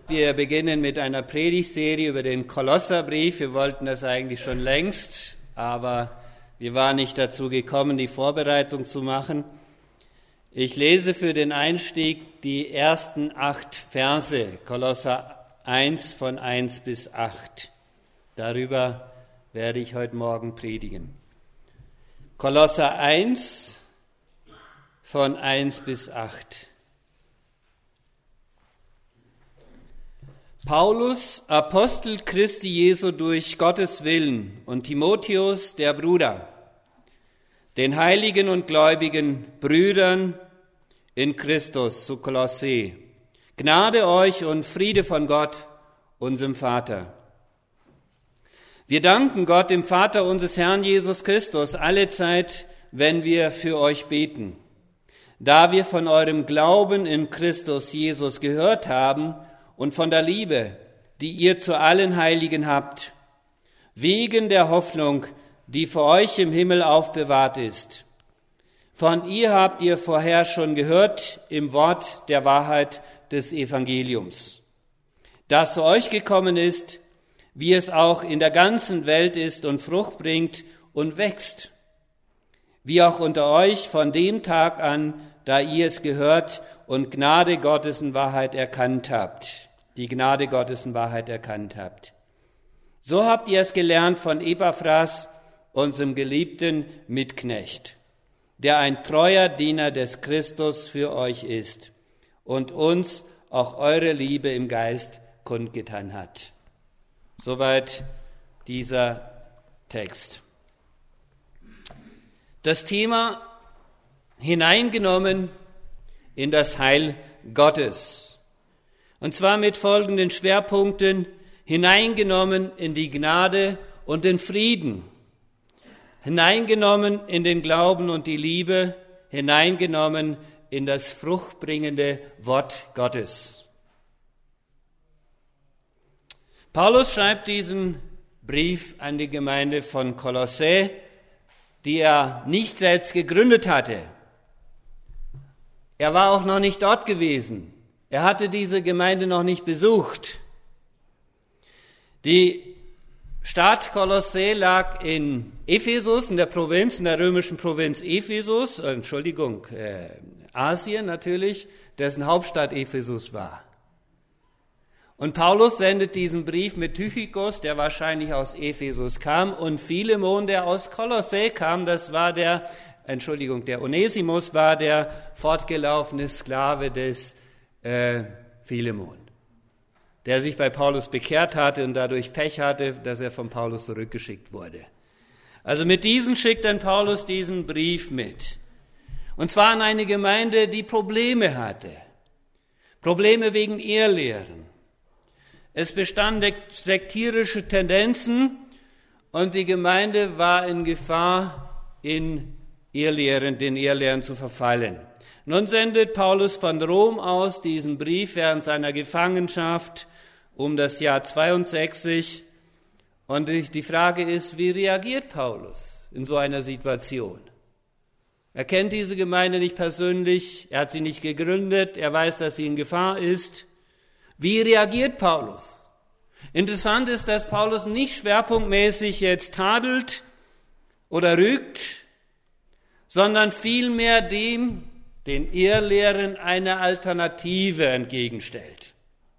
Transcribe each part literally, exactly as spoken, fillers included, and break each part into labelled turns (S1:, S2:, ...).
S1: Wir beginnen mit einer Predigtserie über den Kolosserbrief. Wir wollten das eigentlich schon längst, aber wir waren nicht dazu gekommen, die Vorbereitung zu machen. Ich lese für den Einstieg die ersten acht Verse, Kolosser eins von eins bis acht. Darüber werde ich heute Morgen predigen. Kolosser eins von eins bis acht. Paulus, Apostel Christi Jesu durch Gottes Willen, und Timotheus, der Bruder, den heiligen und gläubigen Brüdern in Christus zu Kolossä. Gnade euch und Friede von Gott, unserem Vater. Wir danken Gott, dem Vater unseres Herrn Jesus Christus, allezeit, wenn wir für euch beten, da wir von eurem Glauben in Christus Jesus gehört haben und von der Liebe, die ihr zu allen Heiligen habt, wegen der Hoffnung, die für euch im Himmel aufbewahrt ist. Von ihr habt ihr vorher schon gehört im Wort der Wahrheit des Evangeliums, das zu euch gekommen ist, wie es auch in der ganzen Welt ist und Frucht bringt und wächst, wie auch unter euch von dem Tag an, da ihr es gehört und Gnade Gottes in Wahrheit erkannt habt. die Gnade Gottes in Wahrheit erkannt habt. So habt ihr es gelernt von Epaphras, unserem geliebten Mitknecht, der ein treuer Diener des Christus für euch ist und uns auch eure Liebe im Geist kundgetan hat. Soweit dieser Text. Das Thema hineingenommen in das Heil Gottes. Und zwar mit folgenden Schwerpunkten: hineingenommen in die Gnade und den Frieden, hineingenommen in den Glauben und die Liebe, hineingenommen in das fruchtbringende Wort Gottes. Paulus schreibt diesen Brief an die Gemeinde von Kolossä, die er nicht selbst gegründet hatte. Er war auch noch nicht dort gewesen. Er hatte diese Gemeinde noch nicht besucht. Die Stadt Kolossä lag in Ephesus, in der Provinz, in der römischen Provinz Ephesus, äh, Entschuldigung, äh, Asien natürlich, dessen Hauptstadt Ephesus war. Und Paulus sendet diesen Brief mit Tychikos, der wahrscheinlich aus Ephesus kam, und Philemon, der aus Kolossä kam. Das war der, Entschuldigung, der Onesimus war der fortgelaufene Sklave des äh, Philemon, der sich bei Paulus bekehrt hatte und dadurch Pech hatte, dass er von Paulus zurückgeschickt wurde. Also mit diesen schickt dann Paulus diesen Brief mit. Und zwar an eine Gemeinde, die Probleme hatte. Probleme wegen Irrlehren. Es bestanden sektierische Tendenzen und die Gemeinde war in Gefahr, in Irrlehren, den Irrlehren zu verfallen. Nun sendet Paulus von Rom aus diesen Brief während seiner Gefangenschaft um das Jahr zweiundsechzig. Und die Frage ist, wie reagiert Paulus in so einer Situation? Er kennt diese Gemeinde nicht persönlich, er hat sie nicht gegründet, er weiß, dass sie in Gefahr ist. Wie reagiert Paulus? Interessant ist, dass Paulus nicht schwerpunktmäßig jetzt tadelt oder rügt, sondern vielmehr dem, den Irrlehren, eine Alternative entgegenstellt.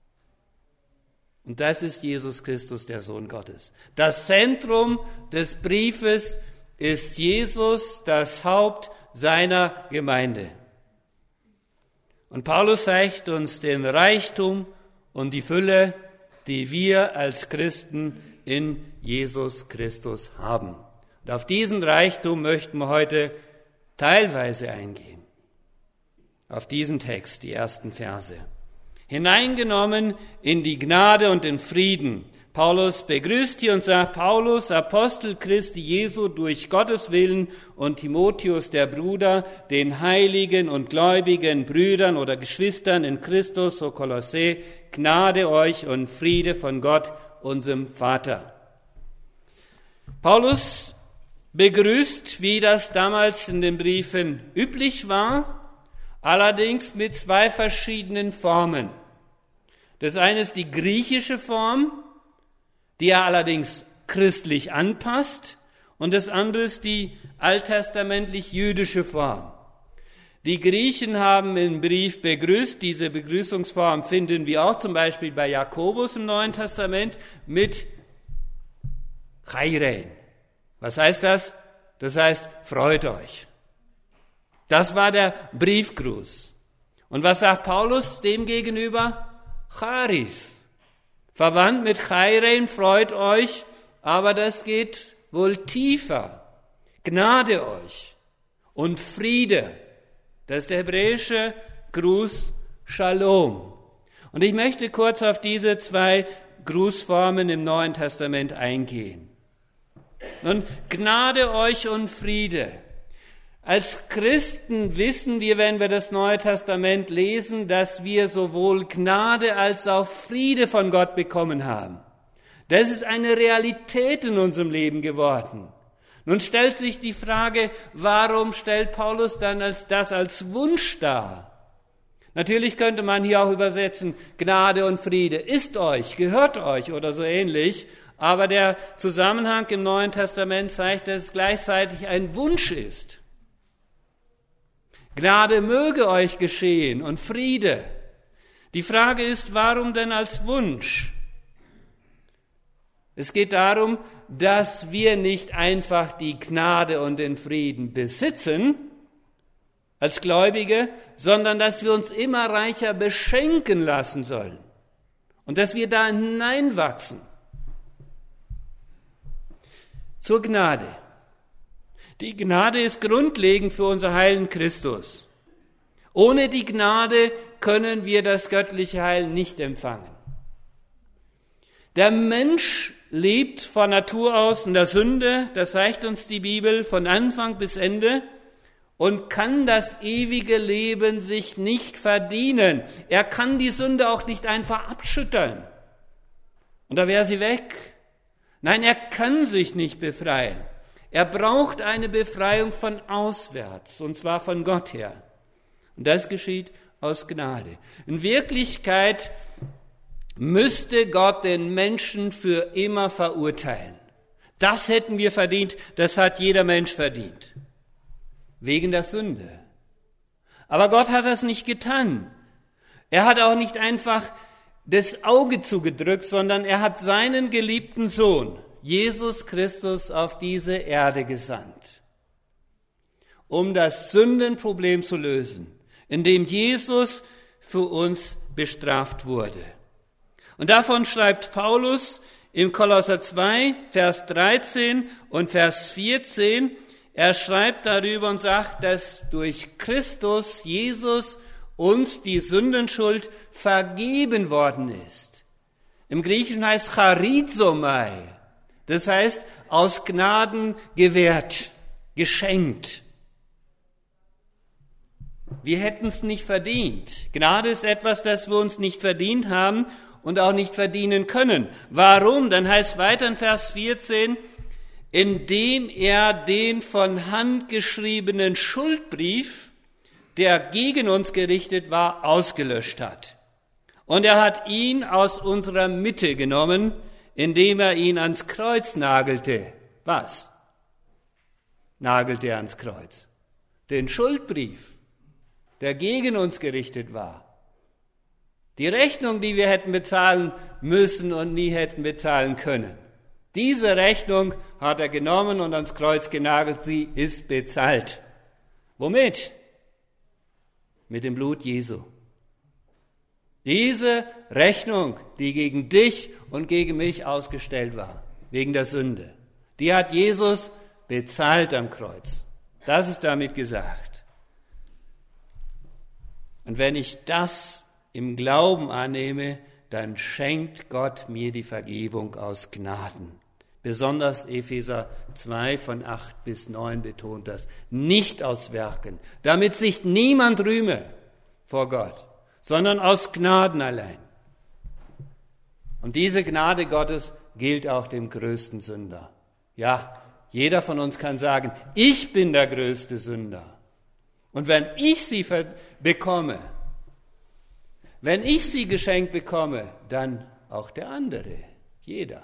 S1: Und das ist Jesus Christus, der Sohn Gottes. Das Zentrum des Briefes ist Jesus, das Haupt seiner Gemeinde. Und Paulus zeigt uns den Reichtum und die Fülle, die wir als Christen in Jesus Christus haben. Und auf diesen Reichtum möchten wir heute teilweise eingehen. Auf diesen Text, die ersten Verse. Hineingenommen in die Gnade und den Frieden. Paulus begrüßt hier und sagt: Paulus, Apostel Christi Jesu durch Gottes Willen, und Timotheus, der Bruder, den heiligen und gläubigen Brüdern oder Geschwistern in Christus zu Kolossä, Gnade euch und Friede von Gott, unserem Vater. Paulus begrüßt, wie das damals in den Briefen üblich war, allerdings mit zwei verschiedenen Formen. Das eine ist die griechische Form, die er allerdings christlich anpasst, und das andere ist die alttestamentlich-jüdische Form. Die Griechen haben den Brief begrüßt. Diese Begrüßungsform finden wir auch zum Beispiel bei Jakobus im Neuen Testament mit Chairein. Was heißt das? Das heißt, freut euch. Das war der Briefgruß. Und was sagt Paulus dem gegenüber? Charis. Verwandt mit Chairein, freut euch, aber das geht wohl tiefer. Gnade euch und Friede. Das ist der hebräische Gruß Shalom. Und ich möchte kurz auf diese zwei Grußformen im Neuen Testament eingehen. Nun, Gnade euch und Friede. Als Christen wissen wir, wenn wir das Neue Testament lesen, dass wir sowohl Gnade als auch Friede von Gott bekommen haben. Das ist eine Realität in unserem Leben geworden. Nun stellt sich die Frage, warum stellt Paulus dann als das als Wunsch dar? Natürlich könnte man hier auch übersetzen, Gnade und Friede ist euch, gehört euch oder so ähnlich, aber der Zusammenhang im Neuen Testament zeigt, dass es gleichzeitig ein Wunsch ist. Gnade möge euch geschehen und Friede. Die Frage ist, warum denn als Wunsch? Es geht darum, dass wir nicht einfach die Gnade und den Frieden besitzen als Gläubige, sondern dass wir uns immer reicher beschenken lassen sollen und dass wir da hineinwachsen. Zur Gnade. Die Gnade ist grundlegend für unser Heil in Christus. Ohne die Gnade können wir das göttliche Heil nicht empfangen. Der Mensch lebt von Natur aus in der Sünde, das sagt uns die Bibel, von Anfang bis Ende, und kann das ewige Leben sich nicht verdienen. Er kann die Sünde auch nicht einfach abschütteln. Und da wäre sie weg. Nein, er kann sich nicht befreien. Er braucht eine Befreiung von auswärts, und zwar von Gott her. Und das geschieht aus Gnade. In Wirklichkeit müsste Gott den Menschen für immer verurteilen. Das hätten wir verdient, das hat jeder Mensch verdient. Wegen der Sünde. Aber Gott hat das nicht getan. Er hat auch nicht einfach das Auge zugedrückt, sondern er hat seinen geliebten Sohn, Jesus Christus, auf diese Erde gesandt, um das Sündenproblem zu lösen, indem Jesus für uns bestraft wurde. Und davon schreibt Paulus im Kolosser zwei, Vers dreizehn und Vers vierzehn. Er schreibt darüber und sagt, dass durch Christus, Jesus, uns die Sündenschuld vergeben worden ist. Im Griechischen heißt charizomai. Das heißt, aus Gnaden gewährt, geschenkt. Wir hätten es nicht verdient. Gnade ist etwas, das wir uns nicht verdient haben und auch nicht verdienen können. Warum? Dann heißt weiter in Vers vierzehn, indem er den von Hand geschriebenen Schuldbrief, der gegen uns gerichtet war, ausgelöscht hat. Und er hat ihn aus unserer Mitte genommen, indem er ihn ans Kreuz nagelte. Was? Nagelte er ans Kreuz? Den Schuldbrief, der gegen uns gerichtet war. Die Rechnung, die wir hätten bezahlen müssen und nie hätten bezahlen können. Diese Rechnung hat er genommen und ans Kreuz genagelt. Sie ist bezahlt. Womit? Mit dem Blut Jesu. Diese Rechnung, die gegen dich und gegen mich ausgestellt war, wegen der Sünde, die hat Jesus bezahlt am Kreuz. Das ist damit gesagt. Und wenn ich das im Glauben annehme, dann schenkt Gott mir die Vergebung aus Gnaden. Besonders Epheser zwei von acht bis neun betont das. Nicht aus Werken, damit sich niemand rühme vor Gott, sondern aus Gnaden allein. Und diese Gnade Gottes gilt auch dem größten Sünder. Ja, jeder von uns kann sagen, ich bin der größte Sünder. Und wenn ich sie bekomme, Wenn ich sie geschenkt bekomme, dann auch der andere, jeder.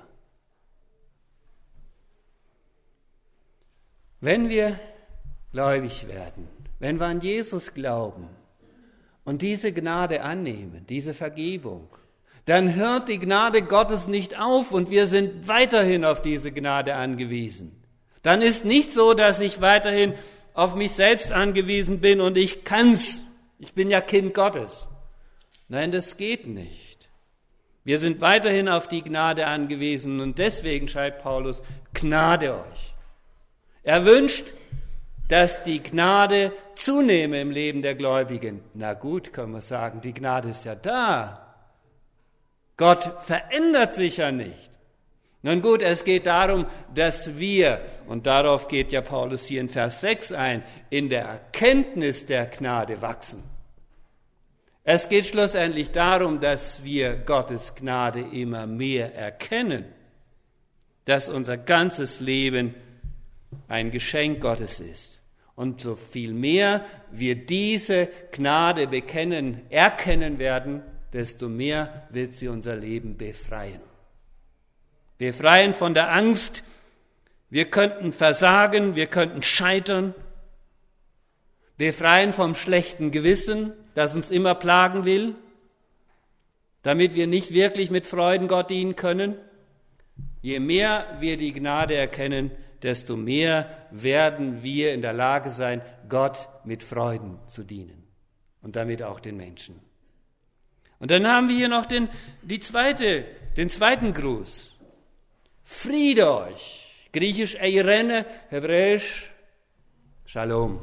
S1: Wenn wir gläubig werden, wenn wir an Jesus glauben und diese Gnade annehmen, diese Vergebung, dann hört die Gnade Gottes nicht auf und wir sind weiterhin auf diese Gnade angewiesen. Dann ist nicht so, dass ich weiterhin auf mich selbst angewiesen bin und ich kann's. Ich bin ja Kind Gottes. Nein, das geht nicht. Wir sind weiterhin auf die Gnade angewiesen und deswegen schreibt Paulus, Gnade euch. Er wünscht, dass die Gnade zunehme im Leben der Gläubigen. Na gut, kann man sagen, die Gnade ist ja da. Gott verändert sich ja nicht. Nun gut, es geht darum, dass wir, und darauf geht ja Paulus hier in Vers sechs ein, in der Erkenntnis der Gnade wachsen. Es geht schlussendlich darum, dass wir Gottes Gnade immer mehr erkennen, dass unser ganzes Leben ein Geschenk Gottes ist. Und so viel mehr wir diese Gnade bekennen, erkennen werden, desto mehr wird sie unser Leben befreien. Befreien von der Angst, wir könnten versagen, wir könnten scheitern. Befreien vom schlechten Gewissen, das uns immer plagen will, damit wir nicht wirklich mit Freuden Gott dienen können. Je mehr wir die Gnade erkennen, desto mehr werden wir in der Lage sein, Gott mit Freuden zu dienen und damit auch den Menschen. Und dann haben wir hier noch den, die zweite, den zweiten Gruß. Friede euch. Griechisch Eirene, Hebräisch Shalom.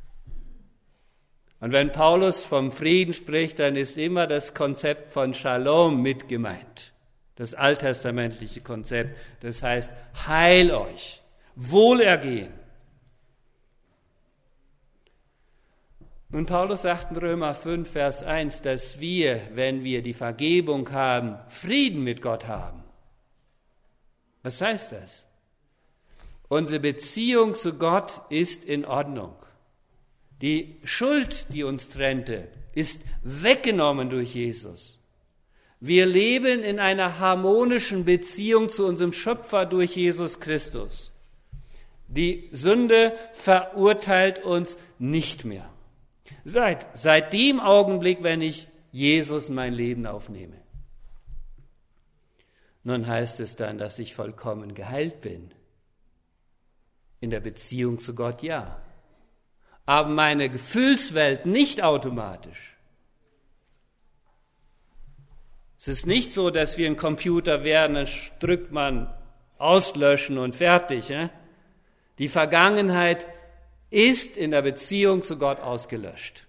S1: Und wenn Paulus vom Frieden spricht, dann ist immer das Konzept von Shalom mit gemeint. Das alttestamentliche Konzept. Das heißt, heil euch. Wohlergehen. Nun, Paulus sagt in Römer fünf, Vers eins, dass wir, wenn wir die Vergebung haben, Frieden mit Gott haben. Was heißt das? Unsere Beziehung zu Gott ist in Ordnung. Die Schuld, die uns trennte, ist weggenommen durch Jesus. Wir leben in einer harmonischen Beziehung zu unserem Schöpfer durch Jesus Christus. Die Sünde verurteilt uns nicht mehr. Seit, seit dem Augenblick, wenn ich Jesus in mein Leben aufnehme. Nun heißt es dann, dass ich vollkommen geheilt bin. In der Beziehung zu Gott ja. Aber meine Gefühlswelt nicht automatisch. Es ist nicht so, dass wir ein Computer werden, dann drückt man auslöschen und fertig. Ja? Die Vergangenheit ist in der Beziehung zu Gott ausgelöscht.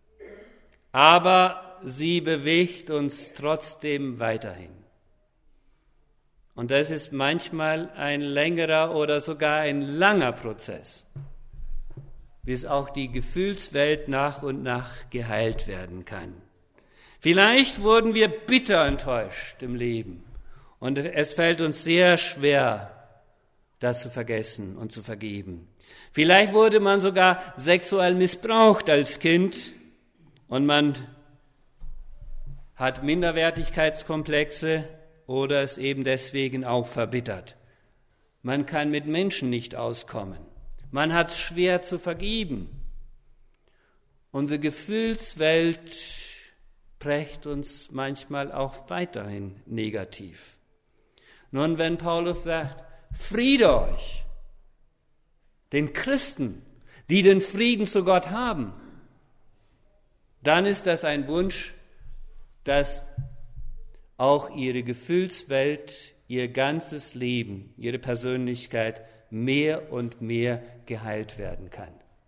S1: Aber sie bewegt uns trotzdem weiterhin. Und das ist manchmal ein längerer oder sogar ein langer Prozess, bis auch die Gefühlswelt nach und nach geheilt werden kann. Vielleicht wurden wir bitter enttäuscht im Leben und es fällt uns sehr schwer, das zu vergessen und zu vergeben. Vielleicht wurde man sogar sexuell missbraucht als Kind und man hat Minderwertigkeitskomplexe oder ist eben deswegen auch verbittert. Man kann mit Menschen nicht auskommen. Man hat es schwer zu vergeben. Unsere Gefühlswelt prägt uns manchmal auch weiterhin negativ. Nun, wenn Paulus sagt, Friede euch, den Christen, die den Frieden zu Gott haben, dann ist das ein Wunsch, dass auch ihre Gefühlswelt, ihr ganzes Leben, ihre Persönlichkeit mehr und mehr geheilt werden kann.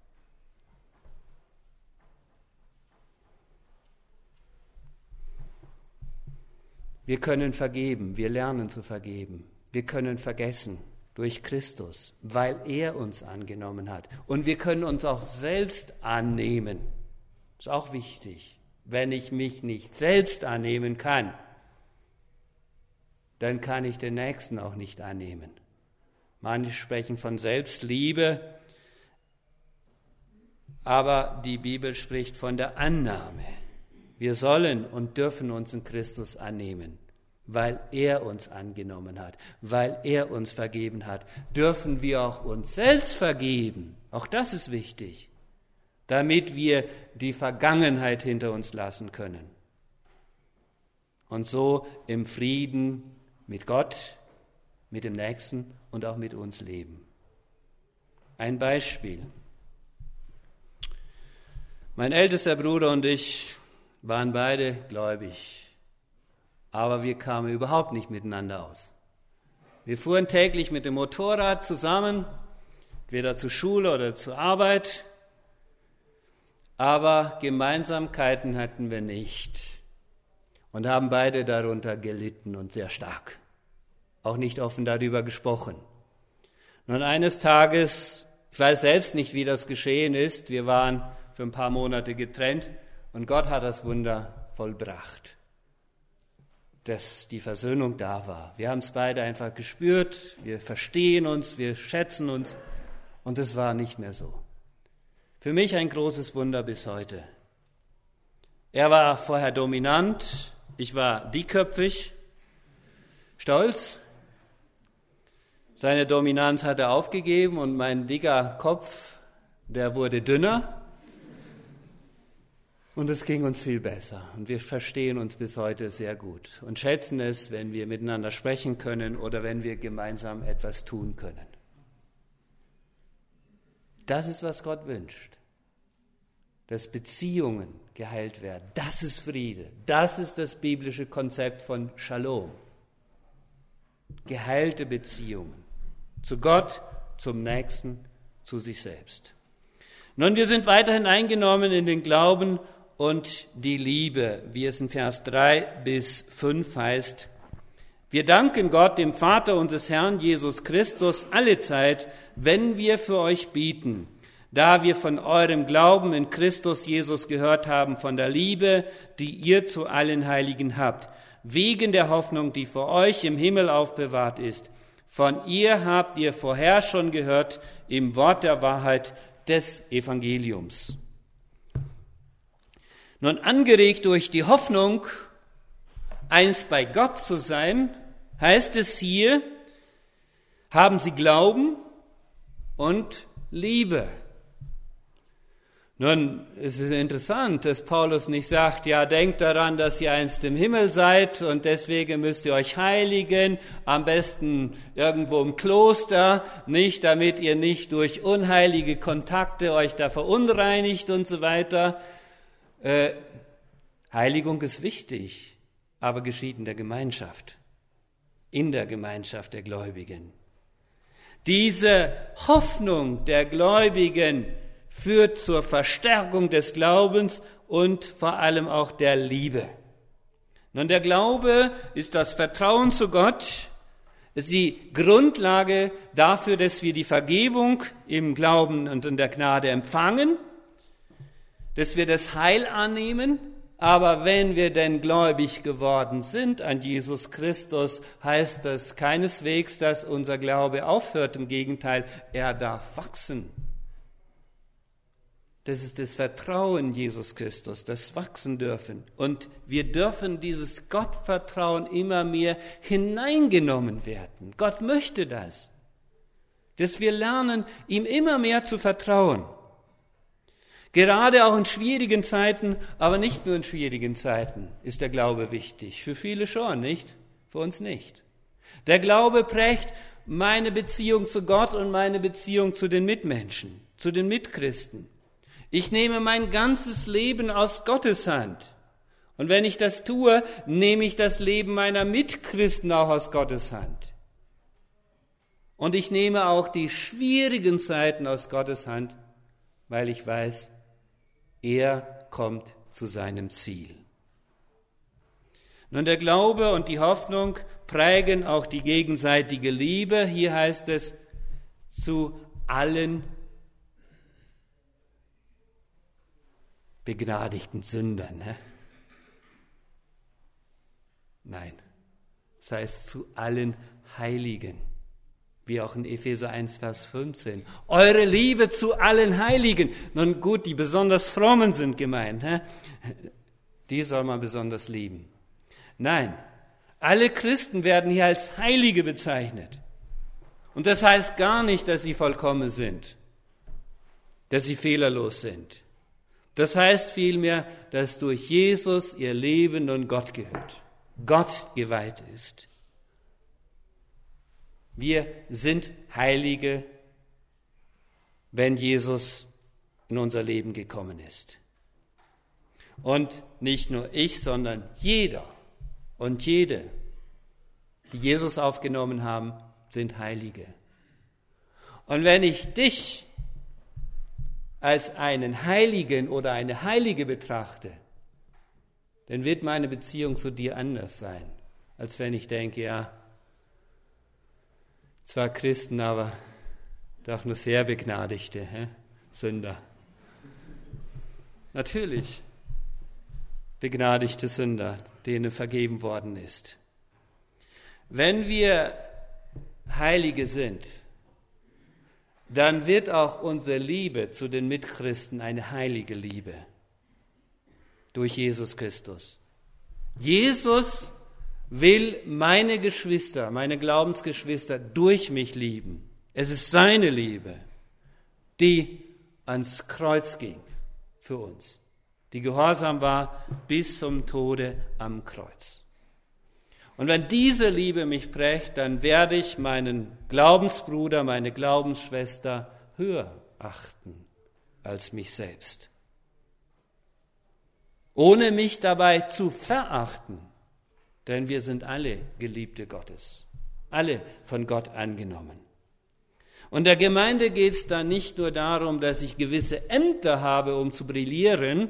S1: Wir können vergeben, wir lernen zu vergeben. Wir können vergessen durch Christus, weil er uns angenommen hat. Und wir können uns auch selbst annehmen. Das ist auch wichtig. Wenn ich mich nicht selbst annehmen kann, dann kann ich den Nächsten auch nicht annehmen. Manche sprechen von Selbstliebe, aber die Bibel spricht von der Annahme. Wir sollen und dürfen uns in Christus annehmen, weil er uns angenommen hat, weil er uns vergeben hat. Dürfen wir auch uns selbst vergeben. Auch das ist wichtig, damit wir die Vergangenheit hinter uns lassen können. Und so im Frieden mit Gott, mit dem Nächsten und auch mit uns leben. Ein Beispiel. Mein ältester Bruder und ich waren beide gläubig, aber wir kamen überhaupt nicht miteinander aus. Wir fuhren täglich mit dem Motorrad zusammen, entweder zur Schule oder zur Arbeit, aber Gemeinsamkeiten hatten wir nicht und haben beide darunter gelitten und sehr stark, auch nicht offen darüber gesprochen. Nun eines Tages, ich weiß selbst nicht, wie das geschehen ist, wir waren für ein paar Monate getrennt und Gott hat das Wunder vollbracht, dass die Versöhnung da war. Wir haben es beide einfach gespürt, wir verstehen uns, wir schätzen uns und es war nicht mehr so. Für mich ein großes Wunder bis heute. Er war vorher dominant, ich war dickköpfig, stolz. Seine Dominanz hat er aufgegeben und mein dicker Kopf, der wurde dünner. Und es ging uns viel besser und wir verstehen uns bis heute sehr gut und schätzen es, wenn wir miteinander sprechen können oder wenn wir gemeinsam etwas tun können. Das ist, was Gott wünscht, dass Beziehungen geheilt werden. Das ist Friede. Das ist das biblische Konzept von Shalom. Geheilte Beziehungen zu Gott, zum Nächsten, zu sich selbst. Nun, wir sind weiterhin eingenommen in den Glauben und die Liebe, wie es in Vers drei bis fünf heißt. Wir danken Gott, dem Vater unseres Herrn Jesus Christus, allezeit, wenn wir für euch bieten, da wir von eurem Glauben in Christus Jesus gehört haben, von der Liebe, die ihr zu allen Heiligen habt, wegen der Hoffnung, die für euch im Himmel aufbewahrt ist. Von ihr habt ihr vorher schon gehört im Wort der Wahrheit des Evangeliums. Nun, angeregt durch die Hoffnung, einst bei Gott zu sein, heißt es hier, haben sie Glauben und Liebe. Nun, es ist interessant, dass Paulus nicht sagt, ja, denkt daran, dass ihr einst im Himmel seid und deswegen müsst ihr euch heiligen, am besten irgendwo im Kloster, nicht, damit ihr nicht durch unheilige Kontakte euch da verunreinigt und so weiter. Äh, Heiligung ist wichtig, aber geschieht in der Gemeinschaft, in der Gemeinschaft der Gläubigen. Diese Hoffnung der Gläubigen führt zur Verstärkung des Glaubens und vor allem auch der Liebe. Nun, der Glaube ist das Vertrauen zu Gott, ist die Grundlage dafür, dass wir die Vergebung im Glauben und in der Gnade empfangen, dass wir das Heil annehmen, aber wenn wir denn gläubig geworden sind an Jesus Christus, heißt das keineswegs, dass unser Glaube aufhört. Im Gegenteil, er darf wachsen. Das ist das Vertrauen in Jesus Christus, das wachsen dürfen. Und wir dürfen dieses Gottvertrauen immer mehr hineingenommen werden. Gott möchte das, dass wir lernen, ihm immer mehr zu vertrauen. Gerade auch in schwierigen Zeiten, aber nicht nur in schwierigen Zeiten ist der Glaube wichtig. Für viele schon, nicht? Für uns nicht. Der Glaube prägt meine Beziehung zu Gott und meine Beziehung zu den Mitmenschen, zu den Mitchristen. Ich nehme mein ganzes Leben aus Gottes Hand. Und wenn ich das tue, nehme ich das Leben meiner Mitchristen auch aus Gottes Hand. Und ich nehme auch die schwierigen Zeiten aus Gottes Hand, weil ich weiß, er kommt zu seinem Ziel. Nun, der Glaube und die Hoffnung prägen auch die gegenseitige Liebe. Hier heißt es, zu allen begnadigten Sündern. Ne? Nein, das heißt zu allen Heiligen. Wie auch in Epheser eins, Vers fünfzehn. Eure Liebe zu allen Heiligen. Nun gut, die besonders Frommen sind gemeint. Hä? die soll man besonders lieben. Nein, alle Christen werden hier als Heilige bezeichnet. Und das heißt gar nicht, dass sie vollkommen sind, dass sie fehlerlos sind. Das heißt vielmehr, dass durch Jesus ihr Leben nun Gott gehört, Gott geweiht ist. Wir sind Heilige, wenn Jesus in unser Leben gekommen ist. Und nicht nur ich, sondern jeder und jede, die Jesus aufgenommen haben, sind Heilige. Und wenn ich dich als einen Heiligen oder eine Heilige betrachte, dann wird meine Beziehung zu dir anders sein, als wenn ich denke, ja, zwar Christen, aber doch nur sehr begnadigte hä? Sünder. Natürlich begnadigte Sünder, denen vergeben worden ist. Wenn wir Heilige sind, dann wird auch unsere Liebe zu den Mitchristen eine heilige Liebe durch Jesus Christus. Jesus will meine Geschwister, meine Glaubensgeschwister durch mich lieben. Es ist seine Liebe, die ans Kreuz ging für uns, die gehorsam war bis zum Tode am Kreuz. Und wenn diese Liebe mich prägt, dann werde ich meinen Glaubensbruder, meine Glaubensschwester höher achten als mich selbst, ohne mich dabei zu verachten. Denn wir sind alle Geliebte Gottes, alle von Gott angenommen. Und der Gemeinde geht es dann nicht nur darum, dass ich gewisse Ämter habe, um zu brillieren,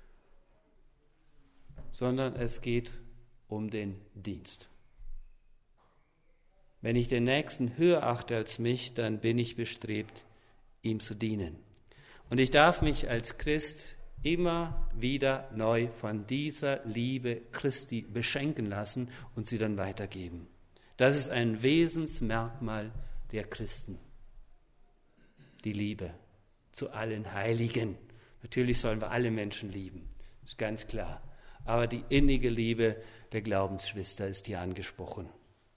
S1: sondern es geht um den Dienst. Wenn ich den Nächsten höher achte als mich, dann bin ich bestrebt, ihm zu dienen. Und ich darf mich als Christ immer wieder neu von dieser Liebe Christi beschenken lassen und sie dann weitergeben. Das ist ein Wesensmerkmal der Christen. Die Liebe zu allen Heiligen. Natürlich sollen wir alle Menschen lieben, ist ganz klar. Aber die innige Liebe der Glaubensschwester ist hier angesprochen.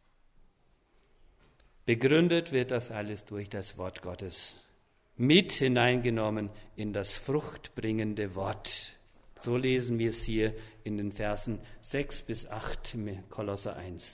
S1: Begründet wird das alles durch das Wort Gottes. Mit hineingenommen in das fruchtbringende Wort. So lesen wir es hier in den Versen sechs bis acht im Kolosser eins.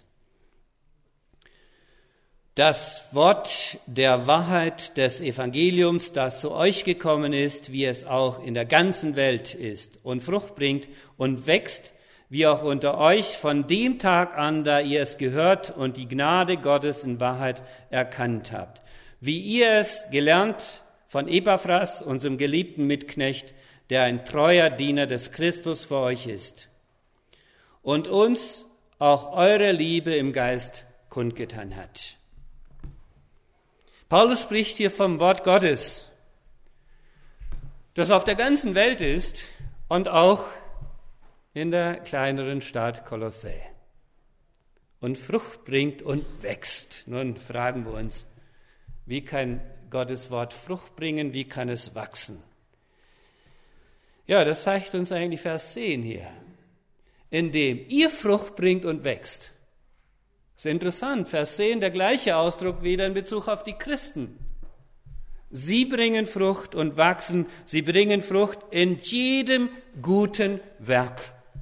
S1: Das Wort der Wahrheit des Evangeliums, das zu euch gekommen ist, wie es auch in der ganzen Welt ist und Frucht bringt und wächst, wie auch unter euch von dem Tag an, da ihr es gehört und die Gnade Gottes in Wahrheit erkannt habt. Wie ihr es gelernt von Epaphras, unserem geliebten Mitknecht, der ein treuer Diener des Christus für euch ist und uns auch eure Liebe im Geist kundgetan hat. Paulus spricht hier vom Wort Gottes, das auf der ganzen Welt ist und auch in der kleineren Stadt Kolossä und Frucht bringt und wächst. Nun fragen wir uns, wie kann Gottes Wort Frucht bringen, wie kann es wachsen? Ja, das zeigt uns eigentlich Vers zehn hier, indem ihr Frucht bringt und wächst. Das ist interessant, Vers zehn, der gleiche Ausdruck wieder in Bezug auf die Christen. Sie bringen Frucht und wachsen, sie bringen Frucht in jedem guten Werk.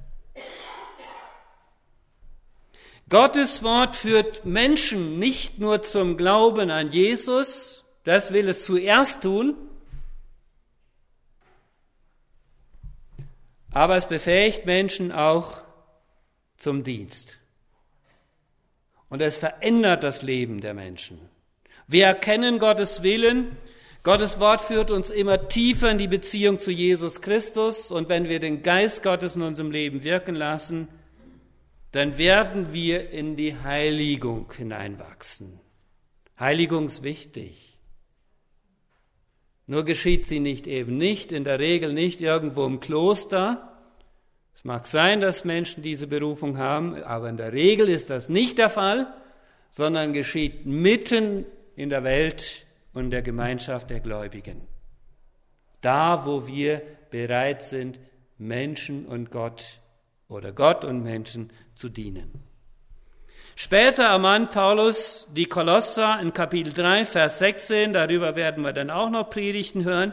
S1: Gottes Wort führt Menschen nicht nur zum Glauben an Jesus, das will es zuerst tun, aber es befähigt Menschen auch zum Dienst. Und es verändert das Leben der Menschen. Wir erkennen Gottes Willen. Gottes Wort führt uns immer tiefer in die Beziehung zu Jesus Christus. Und wenn wir den Geist Gottes in unserem Leben wirken lassen, dann werden wir in die Heiligung hineinwachsen. Heiligung ist wichtig. Nur geschieht sie nicht eben nicht, in der Regel nicht irgendwo im Kloster. Es mag sein, dass Menschen diese Berufung haben, aber in der Regel ist das nicht der Fall, sondern geschieht mitten in der Welt und der Gemeinschaft der Gläubigen. Da, wo wir bereit sind, Menschen und Gott oder Gott und Menschen zu dienen. Später ermahnt Paulus die Kolosser in Kapitel drei, Vers sechzehn, darüber werden wir dann auch noch Predigten hören.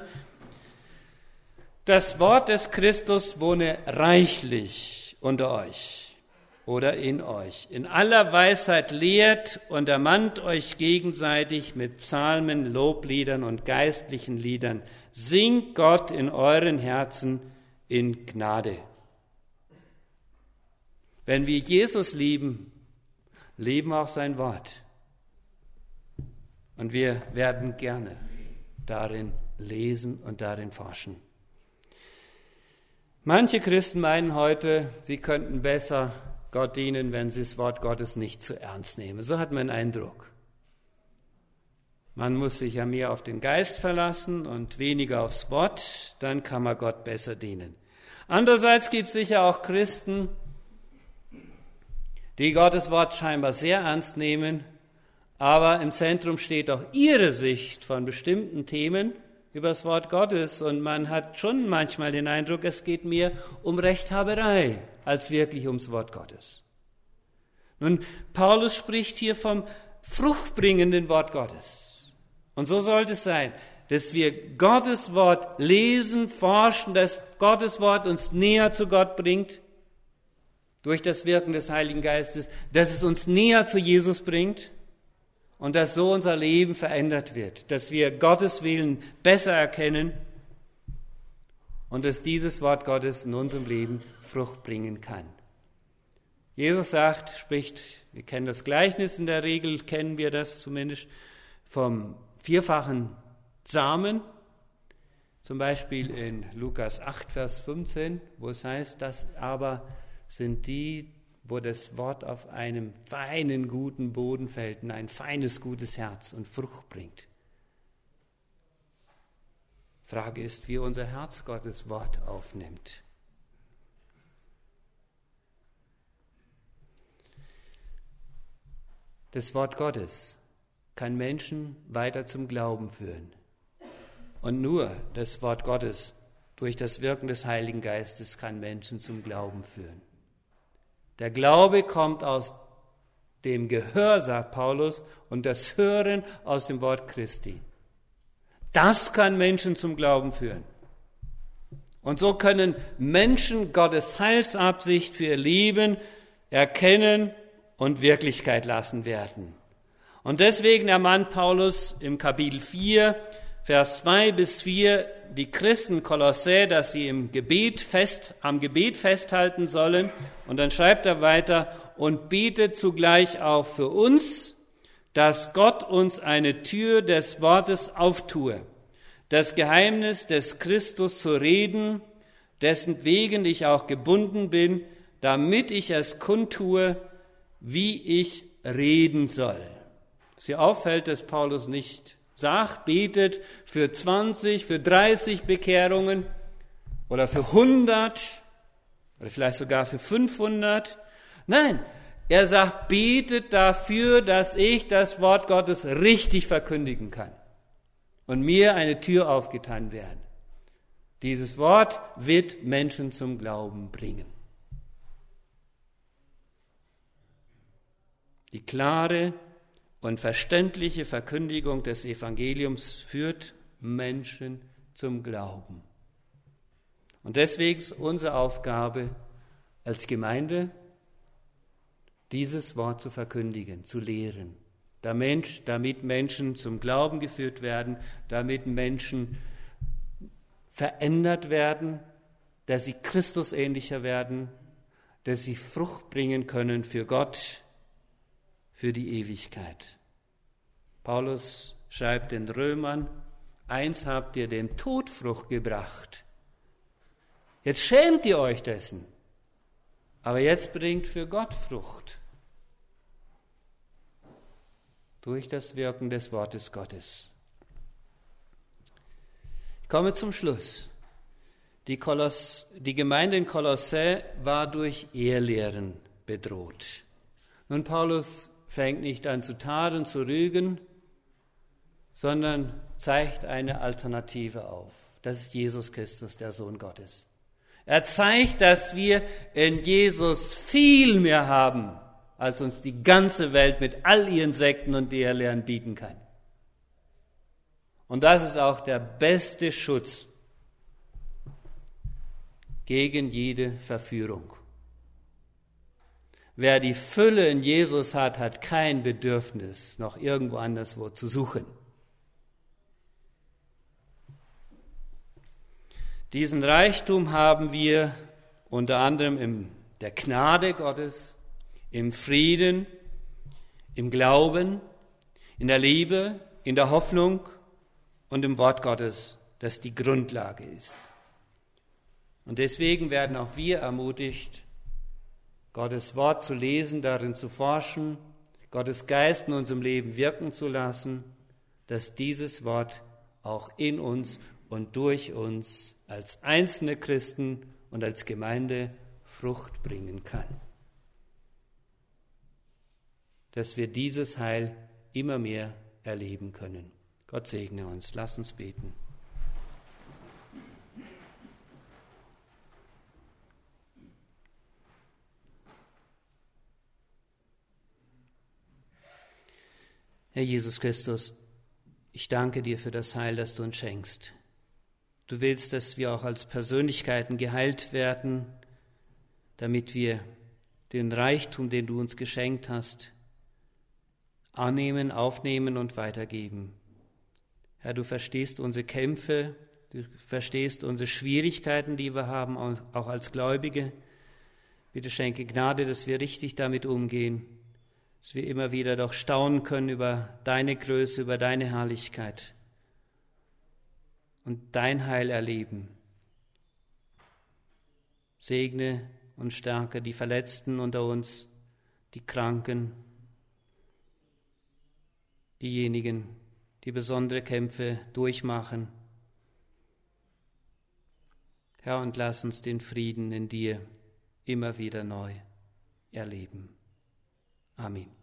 S1: Das Wort des Christus wohne reichlich unter euch oder in euch. In aller Weisheit lehrt und ermahnt euch gegenseitig mit Psalmen, Lobliedern und geistlichen Liedern. Singt Gott in euren Herzen in Gnade. Wenn wir Jesus lieben, leben auch sein Wort. Und wir werden gerne darin lesen und darin forschen. Manche Christen meinen heute, sie könnten besser Gott dienen, wenn sie das Wort Gottes nicht zu ernst nehmen. So hat man den Eindruck. Man muss sich ja mehr auf den Geist verlassen und weniger aufs Wort, dann kann man Gott besser dienen. Andererseits gibt es sicher auch Christen, die Gottes Wort scheinbar sehr ernst nehmen, aber im Zentrum steht auch ihre Sicht von bestimmten Themen über das Wort Gottes und man hat schon manchmal den Eindruck, es geht mehr um Rechthaberei als wirklich ums Wort Gottes. Nun, Paulus spricht hier vom fruchtbringenden Wort Gottes. Und so sollte es sein, dass wir Gottes Wort lesen, forschen, dass Gottes Wort uns näher zu Gott bringt, durch das Wirken des Heiligen Geistes, dass es uns näher zu Jesus bringt und dass so unser Leben verändert wird, dass wir Gottes Willen besser erkennen und dass dieses Wort Gottes in unserem Leben Frucht bringen kann. Jesus sagt, spricht, wir kennen das Gleichnis, in der Regel kennen wir das zumindest, vom vierfachen Samen, zum Beispiel in Lukas acht, Vers fünfzehn, wo es heißt, dass aber sind die, wo das Wort auf einem feinen, guten Boden fällt, ein feines, gutes Herz und Frucht bringt. Frage ist, wie unser Herz Gottes Wort aufnimmt. Das Wort Gottes kann Menschen weiter zum Glauben führen. Und nur das Wort Gottes durch das Wirken des Heiligen Geistes kann Menschen zum Glauben führen. Der Glaube kommt aus dem Gehör, sagt Paulus, und das Hören aus dem Wort Christi. Das kann Menschen zum Glauben führen. Und so können Menschen Gottes Heilsabsicht für ihr Leben erkennen und Wirklichkeit lassen werden. Und deswegen ermahnt Paulus im Kapitel vier, Vers zwei bis vier, die Christen Kolossä, dass sie im Gebet fest, am Gebet festhalten sollen. Und dann schreibt er weiter, und betet zugleich auch für uns, dass Gott uns eine Tür des Wortes auftue, das Geheimnis des Christus zu reden, dessen wegen ich auch gebunden bin, damit ich es kundtue, wie ich reden soll. Sie auffällt, dass Paulus nicht sagt, betet für zwanzig, für dreißig Bekehrungen oder für hundert oder vielleicht sogar für fünfhundert. Nein, er sagt, betet dafür, dass ich das Wort Gottes richtig verkündigen kann und mir eine Tür aufgetan werden. Dieses Wort wird Menschen zum Glauben bringen. Die klare und verständliche Verkündigung des Evangeliums führt Menschen zum Glauben. Und deswegen ist unsere Aufgabe als Gemeinde, dieses Wort zu verkündigen, zu lehren, damit Menschen zum Glauben geführt werden, damit Menschen verändert werden, dass sie Christus ähnlicher werden, dass sie Frucht bringen können für Gott, für die Ewigkeit. Paulus schreibt den Römern, eins habt ihr dem Tod Frucht gebracht. Jetzt schämt ihr euch dessen, aber jetzt bringt für Gott Frucht durch das Wirken des Wortes Gottes. Ich komme zum Schluss. Die, Koloss, die Gemeinde in Kolossä war durch Irrlehren bedroht. Nun, Paulus fängt nicht an zu tadeln, zu rügen, sondern zeigt eine Alternative auf. Das ist Jesus Christus, der Sohn Gottes. Er zeigt, dass wir in Jesus viel mehr haben, als uns die ganze Welt mit all ihren Sekten und Lehren bieten kann. Und das ist auch der beste Schutz gegen jede Verführung. Wer die Fülle in Jesus hat, hat kein Bedürfnis, noch irgendwo anderswo zu suchen. Diesen Reichtum haben wir unter anderem in der Gnade Gottes, im Frieden, im Glauben, in der Liebe, in der Hoffnung und im Wort Gottes, das die Grundlage ist. Und deswegen werden auch wir ermutigt, Gottes Wort zu lesen, darin zu forschen, Gottes Geist in unserem Leben wirken zu lassen, dass dieses Wort auch in uns und durch uns als einzelne Christen und als Gemeinde Frucht bringen kann. Dass wir dieses Heil immer mehr erleben können. Gott segne uns. Lass uns beten. Herr Jesus Christus, ich danke dir für das Heil, das du uns schenkst. Du willst, dass wir auch als Persönlichkeiten geheilt werden, damit wir den Reichtum, den du uns geschenkt hast, annehmen, aufnehmen und weitergeben. Herr, du verstehst unsere Kämpfe, du verstehst unsere Schwierigkeiten, die wir haben, auch als Gläubige. Bitte schenke Gnade, dass wir richtig damit umgehen, dass wir immer wieder doch staunen können über deine Größe, über deine Herrlichkeit und dein Heil erleben. Segne und stärke die Verletzten unter uns, die Kranken, diejenigen, die besondere Kämpfe durchmachen. Herr, und lass uns den Frieden in dir immer wieder neu erleben. Amen.